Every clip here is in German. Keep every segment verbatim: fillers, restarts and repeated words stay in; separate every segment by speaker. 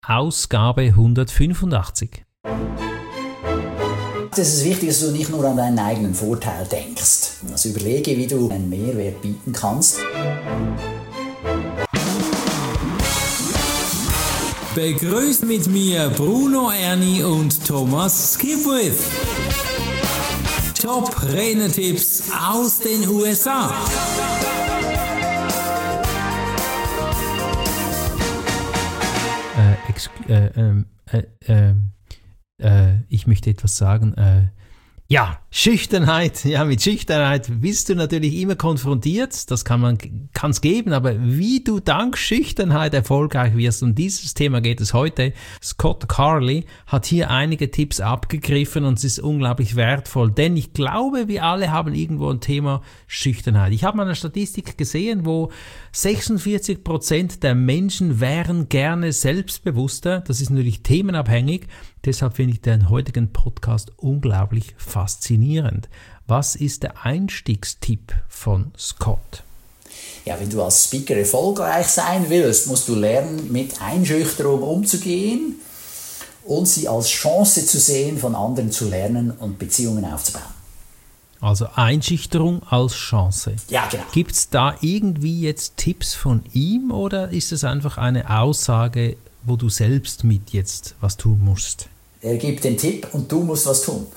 Speaker 1: Ausgabe hundertfünfundachtzig.
Speaker 2: Es ist wichtig, dass du nicht nur an deinen eigenen Vorteil denkst. Also überlege, wie du einen Mehrwert bieten kannst.
Speaker 1: Begrüßt mit mir Bruno Erni und Thomas Skipwith. Top-Renner-Tipps aus den U S A. Äh, exk- äh, ähm, äh, äh, äh, ich möchte etwas sagen. Äh, ja, Schüchternheit. Ja, mit Schüchternheit bist du natürlich immer konfrontiert. Das kann man, kann's geben, aber wie du dank Schüchternheit erfolgreich wirst, um dieses Thema geht es heute. Scott Carley hat hier einige Tipps abgegriffen und es ist unglaublich wertvoll, denn ich glaube, wir alle haben irgendwo ein Thema Schüchternheit. Ich habe mal eine Statistik gesehen, wo sechsundvierzig Prozent der Menschen wären gerne selbstbewusster. Das ist natürlich themenabhängig. Deshalb finde ich den heutigen Podcast unglaublich faszinierend. Was ist der Einstiegstipp von Scott?
Speaker 2: Ja, wenn du als Speaker erfolgreich sein willst, musst du lernen, mit Einschüchterung umzugehen und sie als Chance zu sehen, von anderen zu lernen und Beziehungen aufzubauen.
Speaker 1: Also Einschüchterung als Chance.
Speaker 2: Ja, genau.
Speaker 1: Gibt es da irgendwie jetzt Tipps von ihm oder ist es einfach eine Aussage, wo du selbst mit jetzt was tun musst?
Speaker 2: Er gibt den Tipp und du musst was tun.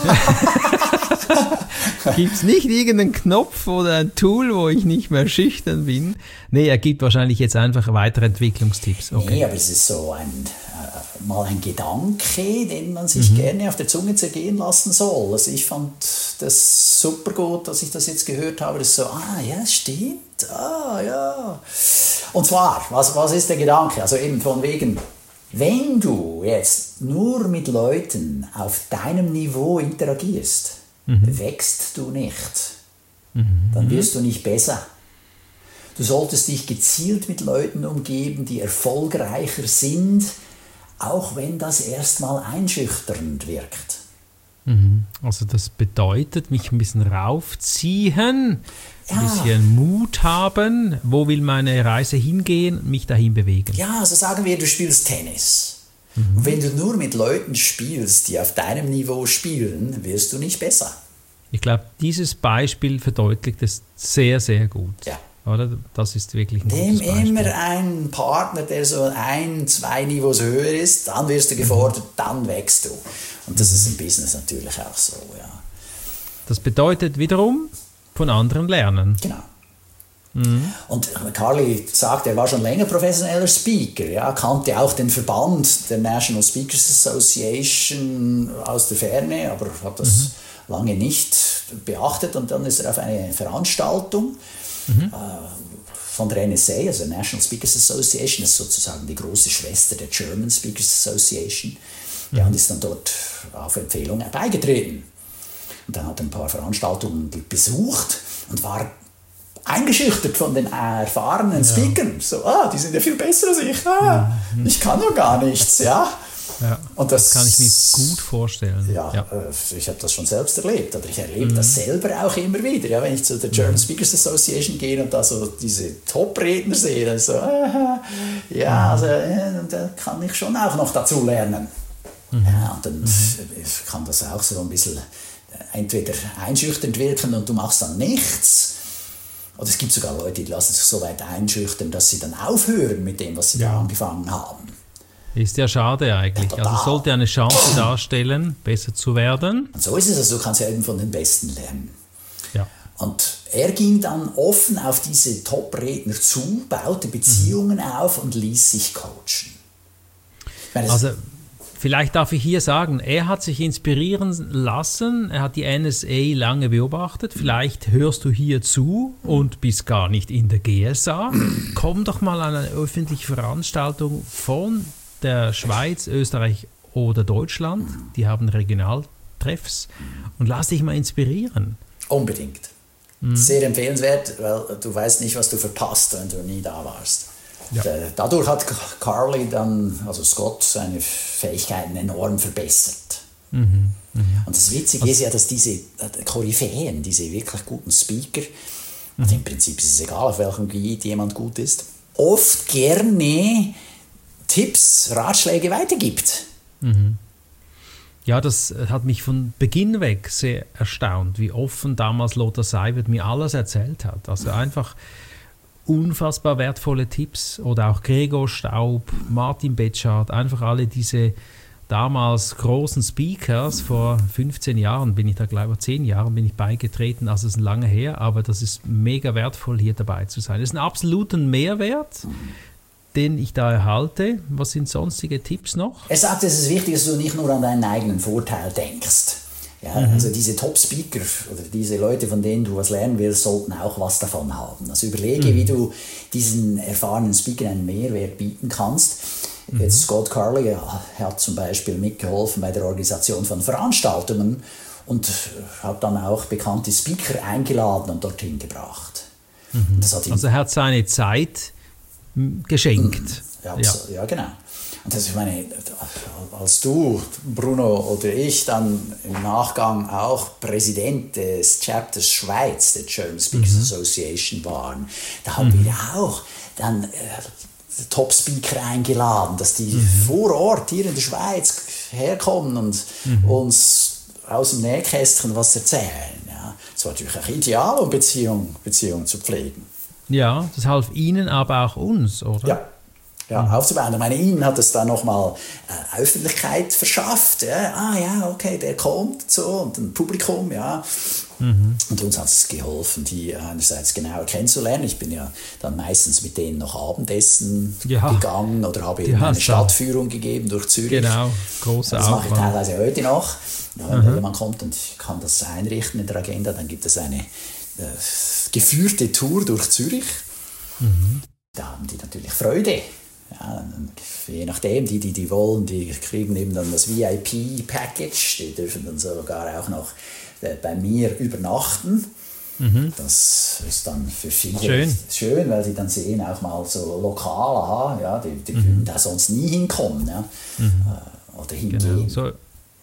Speaker 1: Gibt es nicht irgendeinen Knopf oder ein Tool, wo ich nicht mehr schüchtern bin? Nee, er gibt wahrscheinlich jetzt einfach weitere Entwicklungstipps. Okay.
Speaker 2: Nee, aber es ist so ein, äh, mal ein Gedanke, den man sich mhm. gerne auf der Zunge zergehen lassen soll. Also ich fand das super gut, dass ich das jetzt gehört habe. Das ist so, ah ja, stimmt, ah ja. Und zwar, was, was ist der Gedanke? Also eben von wegen... Wenn du jetzt nur mit Leuten auf deinem Niveau interagierst, mhm. wächst du nicht. Mhm. Dann wirst du nicht besser. Du solltest dich gezielt mit Leuten umgeben, die erfolgreicher sind, auch wenn das erstmal einschüchternd wirkt.
Speaker 1: Mhm. Also das bedeutet, mich ein bisschen raufziehen, ein
Speaker 2: ja.
Speaker 1: bisschen Mut haben, wo will meine Reise hingehen, mich dahin bewegen.
Speaker 2: Ja, also sagen wir, du spielst Tennis.
Speaker 1: Mhm.
Speaker 2: Und wenn du nur mit Leuten spielst, die auf deinem Niveau spielen, wirst du nicht besser.
Speaker 1: Ich glaube, dieses Beispiel verdeutlicht es sehr, sehr gut.
Speaker 2: Ja.
Speaker 1: Oder? Das ist wirklich ein
Speaker 2: Nimm
Speaker 1: gutes Beispiel.
Speaker 2: immer einen Partner, der so ein, zwei Niveaus höher ist, dann wirst du gefordert, mhm. dann wächst du. Und das ist im Business natürlich auch so, ja.
Speaker 1: Das bedeutet wiederum, von anderen lernen.
Speaker 2: Genau.
Speaker 1: Mhm.
Speaker 2: Und Carley sagt, er war schon länger professioneller Speaker, ja, kannte auch den Verband der National Speakers Association aus der Ferne, aber hat das mhm. lange nicht beachtet. Und dann ist er auf eine Veranstaltung mhm. äh, von der N S A, also der National Speakers Association, das ist sozusagen die große Schwester der German Speakers Association, mhm. ja, und ist dann dort auf Empfehlung beigetreten. Und dann hat er ein paar Veranstaltungen besucht und war eingeschüchtert von den erfahrenen Speakern. Ja. So, ah, die sind ja viel besser als ich. Ah, mhm. Ich kann ja gar nichts, ja.
Speaker 1: Ja, und das, das kann ich mir gut vorstellen.
Speaker 2: Ja, ja. Ich habe das schon selbst erlebt. Oder ich erlebe
Speaker 1: mhm.
Speaker 2: das selber auch immer wieder. Ja, wenn ich zu der German Speakers Association gehe und da so diese Top-Redner sehe, dann so, ah, ja, also, ja, da kann ich schon auch noch dazu lernen. Mhm. Ja, und dann mhm. kann das auch so ein bisschen entweder einschüchternd wirken und du machst dann nichts. Oder es gibt sogar Leute, die lassen sich so weit einschüchtern, dass sie dann aufhören mit dem, was sie ja. da angefangen haben.
Speaker 1: Ist ja schade eigentlich. Ja, also sollte eine Chance darstellen, besser zu werden.
Speaker 2: Und so ist es. Also du kannst ja eben von den Besten lernen.
Speaker 1: Ja.
Speaker 2: Und er ging dann offen auf diese Top-Redner zu, baute Beziehungen mhm. auf und ließ sich coachen. Ich meine,
Speaker 1: also vielleicht darf ich hier sagen, er hat sich inspirieren lassen, er hat die N S A lange beobachtet, vielleicht hörst du hier zu und bist gar nicht in der G S A. Komm doch mal an eine öffentliche Veranstaltung von der Schweiz, Österreich oder Deutschland, die haben Regionaltreffs und lass dich mal inspirieren.
Speaker 2: Unbedingt. Mhm. Sehr empfehlenswert, weil du weißt nicht, was du verpasst, wenn du nie da warst. Ja. Dadurch hat Carley dann, also Scott, seine Fähigkeiten enorm verbessert.
Speaker 1: Mhm. Mhm.
Speaker 2: Und das Witzige also, ist ja, dass diese Koryphäen, diese wirklich guten Speaker, mhm. also im Prinzip ist es egal, auf welchem Gebiet jemand gut ist, oft gerne Tipps, Ratschläge weitergibt.
Speaker 1: Mhm. Ja, das hat mich von Beginn weg sehr erstaunt, wie offen damals Lothar Seiwert mir alles erzählt hat. Also einfach unfassbar wertvolle Tipps oder auch Gregor Staub, Martin Betschart, einfach alle diese damals großen Speakers. Vor fünfzehn Jahren bin ich da, glaube ich, zehn Jahren bin ich beigetreten, also es ist lange her, aber das ist mega wertvoll, hier dabei zu sein. Das ist ein absoluten Mehrwert, den ich da erhalte. Was sind sonstige Tipps noch?
Speaker 2: Er sagt, es ist wichtig, dass du nicht nur an deinen eigenen Vorteil denkst. Ja, mhm. Also diese Top-Speaker oder diese Leute, von denen du was lernen willst, sollten auch was davon haben. Also überlege, mhm. wie du diesen erfahrenen Speaker einen Mehrwert bieten kannst. Mhm. Jetzt Scott Carley hat zum Beispiel mitgeholfen bei der Organisation von Veranstaltungen und hat dann auch bekannte Speaker eingeladen und dorthin gebracht.
Speaker 1: Mhm. Das hat ihm also er hat seine Zeit geschenkt.
Speaker 2: Ja, ja. ja, genau. Und das, ich meine, als du, Bruno oder ich dann im Nachgang auch Präsident des Chapters Schweiz der German Speakers mhm. Association waren, da haben mhm. wir auch dann äh, Top-Speaker eingeladen, dass die mhm. vor Ort hier in der Schweiz herkommen und mhm. uns aus dem Nähkästchen was erzählen. Ja. Das war natürlich auch ideal, um Beziehungen Beziehung zu pflegen.
Speaker 1: Ja, das half Ihnen, aber auch uns, oder?
Speaker 2: Ja. Ja, aufzubauen. Ich meine, ihnen hat es dann nochmal äh, Öffentlichkeit verschafft. Ja. Ah ja, okay, der kommt so und ein Publikum, ja. Mhm. Und uns hat es geholfen, die einerseits genauer kennenzulernen. Ich bin ja dann meistens mit denen noch Abendessen ja. gegangen oder habe ihnen eine Stadtführung gegeben durch Zürich.
Speaker 1: Genau, große
Speaker 2: Das mache ich teilweise heute noch. Ja, wenn mhm. jemand kommt und ich kann das einrichten in der Agenda, dann gibt es eine äh, geführte Tour durch Zürich. Mhm. Da haben die natürlich Freude. Ja, je nachdem, die, die die wollen, die kriegen eben dann das V I P-Package, die dürfen dann sogar auch noch bei mir übernachten. Mhm. Das ist dann für viele schön. schön, weil sie dann sehen auch mal so lokal, aha, ja, die, die mhm. würden da sonst nie hinkommen, ja, mhm. oder hingehen.
Speaker 1: Genau. So,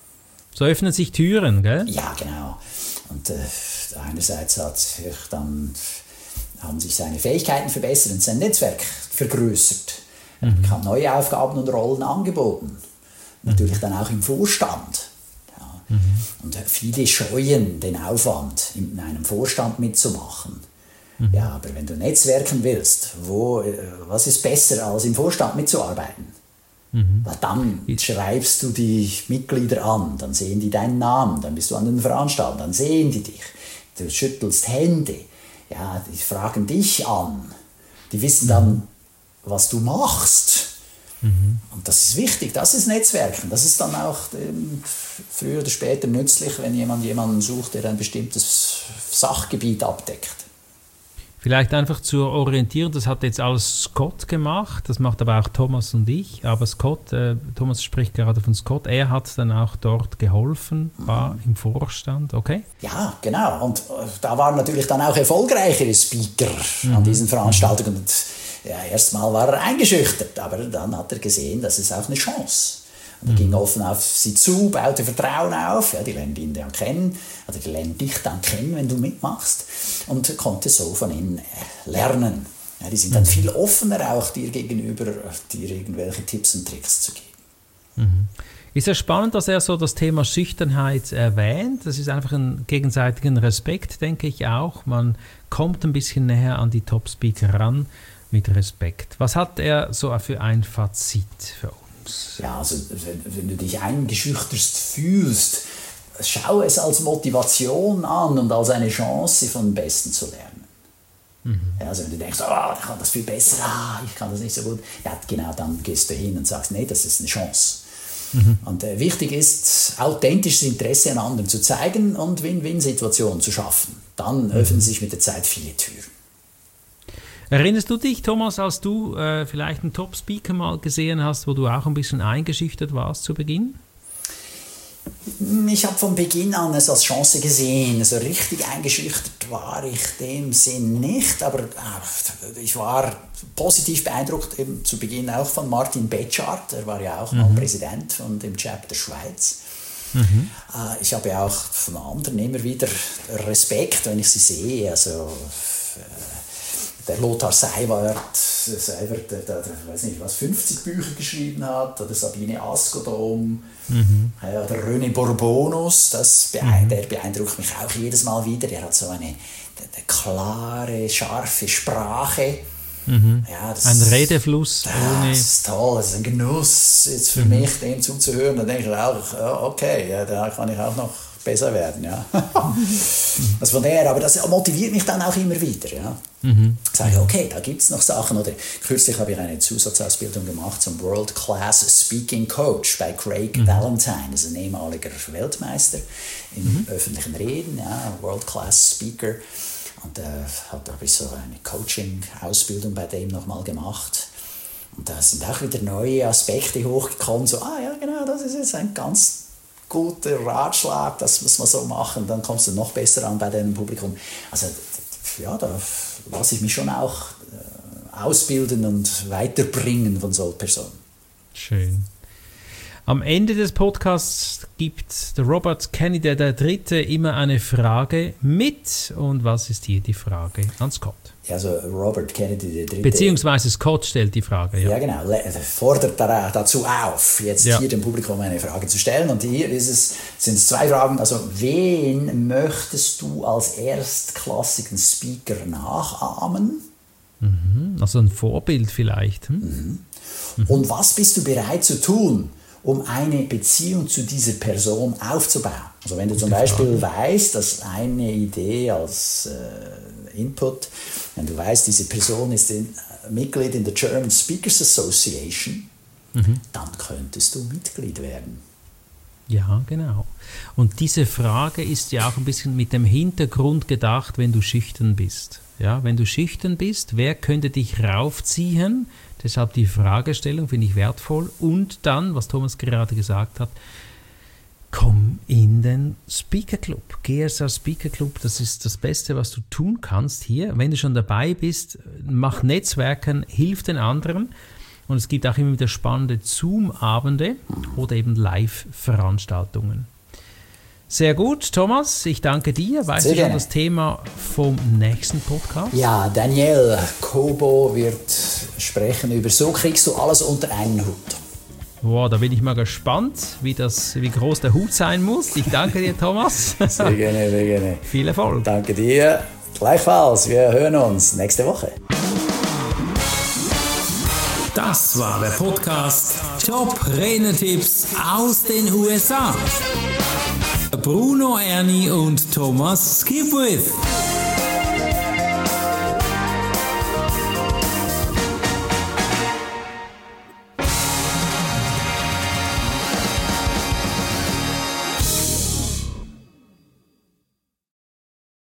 Speaker 1: so öffnen sich Türen, gell?
Speaker 2: Ja, genau. Und äh, einerseits hat sich dann, haben sich seine Fähigkeiten verbessert und sein Netzwerk vergrößert. Er mhm. bekam neue Aufgaben und Rollen angeboten. Natürlich mhm. dann auch im Vorstand. Ja. Mhm. Und viele scheuen den Aufwand, in einem Vorstand mitzumachen. Mhm. Ja, aber wenn du netzwerken willst, wo, was ist besser, als im Vorstand mitzuarbeiten? Mhm. Weil dann schreibst du die Mitglieder an, dann sehen die deinen Namen, dann bist du an den Veranstaltungen, dann sehen die dich. Du schüttelst Hände, ja, die fragen dich an. Die wissen dann, was du machst. Mhm. Und das ist wichtig, das ist Netzwerken. Das ist dann auch ähm, früher oder später nützlich, wenn jemand jemanden sucht, der ein bestimmtes Sachgebiet abdeckt.
Speaker 1: Vielleicht einfach zur Orientierung, das hat jetzt alles Scott gemacht, das macht aber auch Thomas und ich, aber Scott, äh, Thomas spricht gerade von Scott, er hat dann auch dort geholfen, war mhm. im Vorstand, okay?
Speaker 2: Ja, genau, und äh, da waren natürlich dann auch erfolgreichere Speaker mhm. an diesen Veranstaltungen. Und ja, erstmal war er eingeschüchtert, aber dann hat er gesehen, das ist auch eine Chance. Und er mhm. ging offen auf sie zu, baute Vertrauen auf, ja, die lernen ihn dann kennen, oder die lernen dich dann kennen, wenn du mitmachst, und konnte so von ihnen lernen. Ja, die sind dann mhm. viel offener auch dir gegenüber, dir irgendwelche Tipps und Tricks zu geben.
Speaker 1: Mhm. Ist ja spannend, dass er so das Thema Schüchternheit erwähnt. Das ist einfach ein gegenseitigen Respekt, denke ich auch. Man kommt ein bisschen näher an die Top-Speaker ran. Mit Respekt. Was hat er so für ein Fazit für uns?
Speaker 2: Ja, also wenn, wenn du dich eingeschüchtert fühlst, schau es als Motivation an und als eine Chance, von dem Besten zu lernen. Mhm. Ja, also wenn du denkst, oh, ich kann das viel besser, ah, ich kann das nicht so gut, ja, genau, dann gehst du hin und sagst, nee, das ist eine Chance. Mhm. Und äh, wichtig ist, authentisches Interesse an anderen zu zeigen und Win-Win-Situationen zu schaffen. Dann mhm. öffnen sich mit der Zeit viele Türen.
Speaker 1: Erinnerst du dich, Thomas, als du äh, vielleicht einen Top-Speaker mal gesehen hast, wo du auch ein bisschen eingeschüchtert warst zu Beginn?
Speaker 2: Ich habe von Beginn an es als Chance gesehen. So richtig eingeschüchtert war ich dem Sinn nicht, aber äh, ich war positiv beeindruckt, eben zu Beginn auch von Martin Betschart. Er war ja auch mhm. mal Präsident von dem Chapter Schweiz. Mhm. Äh, ich habe ja auch von anderen immer wieder Respekt, wenn ich sie sehe. Also, äh, der Lothar Seiwert, Seiwert der, der, der weiß nicht was, fünfzig Bücher geschrieben hat, oder Sabine Askodom, mhm. ja, der René Bourbonus, das beein- mhm. der beeindruckt mich auch jedes Mal wieder. Der hat so eine, eine klare, scharfe Sprache.
Speaker 1: Mhm.
Speaker 2: Ja, das,
Speaker 1: ein Redefluss.
Speaker 2: Das
Speaker 1: ohne
Speaker 2: ist toll, das ist ein Genuss jetzt für mhm. mich, dem zuzuhören. Da denke ich auch, ja, okay, ja, da kann ich auch noch besser werden. Ja. Also von daher, aber das motiviert mich dann auch immer wieder. Ja. Mhm. Ich sage, okay, da gibt es noch Sachen. Oder kürzlich habe ich eine Zusatzausbildung gemacht zum World Class Speaking Coach bei Craig mhm. Valentine. Das ist ein ehemaliger Weltmeister in mhm. öffentlichen Reden, ja, World Class Speaker. Und äh, da habe ich so eine Coaching-Ausbildung bei dem nochmal gemacht. Und da sind auch wieder neue Aspekte hochgekommen. So, ah ja, genau, das ist jetzt ein ganz guter Ratschlag, das muss man so machen, dann kommst du noch besser an bei deinem Publikum. Also ja, da lasse ich mich schon auch äh, ausbilden und weiterbringen von solchen Personen.
Speaker 1: Schön. Am Ende des Podcasts gibt der Robert Kennedy der Dritte immer eine Frage mit. Und was ist hier die Frage an Scott?
Speaker 2: Ja, also Robert Kennedy der Dritte.
Speaker 1: Beziehungsweise Scott stellt die Frage. Ja,
Speaker 2: ja genau. Fordert dazu auf, jetzt ja. hier dem Publikum eine Frage zu stellen. Und hier ist es, sind es zwei Fragen. Also, wen möchtest du als erstklassigen Speaker nachahmen?
Speaker 1: Mhm, also ein Vorbild vielleicht. Hm?
Speaker 2: Mhm. Mhm. Und was bist du bereit zu tun, um eine Beziehung zu dieser Person aufzubauen? Also wenn du Gute zum Beispiel Frage. weißt, dass eine Idee als äh, Input, wenn du weißt, diese Person ist in, äh, Mitglied in der German Speakers Association, mhm. dann könntest du Mitglied werden.
Speaker 1: Ja, genau. Und diese Frage ist ja auch ein bisschen mit dem Hintergrund gedacht, wenn du schüchtern bist. Ja, wenn du schüchtern bist, wer könnte dich raufziehen? Deshalb die Fragestellung finde ich wertvoll. Und dann, was Thomas gerade gesagt hat, komm in den Speaker Club. G S R Speaker Club, das ist das Beste, was du tun kannst hier. Wenn du schon dabei bist, mach Netzwerken, hilf den anderen. Und es gibt auch immer wieder spannende Zoom-Abende oder eben Live-Veranstaltungen. Sehr gut, Thomas, ich danke dir. Weißt Sehr du schon gerne. Das Thema vom nächsten Podcast?
Speaker 2: Ja, Daniel Kobo wird sprechen über «So kriegst du alles unter einen Hut».
Speaker 1: Wow, da bin ich mal gespannt, wie, das, wie groß der Hut sein muss. Ich danke dir, Thomas.
Speaker 2: Sehr gerne, sehr gerne.
Speaker 1: Viel Erfolg.
Speaker 2: Danke dir. Gleichfalls, wir hören uns nächste Woche.
Speaker 3: Das war der Podcast Top-Renner-Tipps aus den U S A. Bruno Erni und Thomas Skipwith.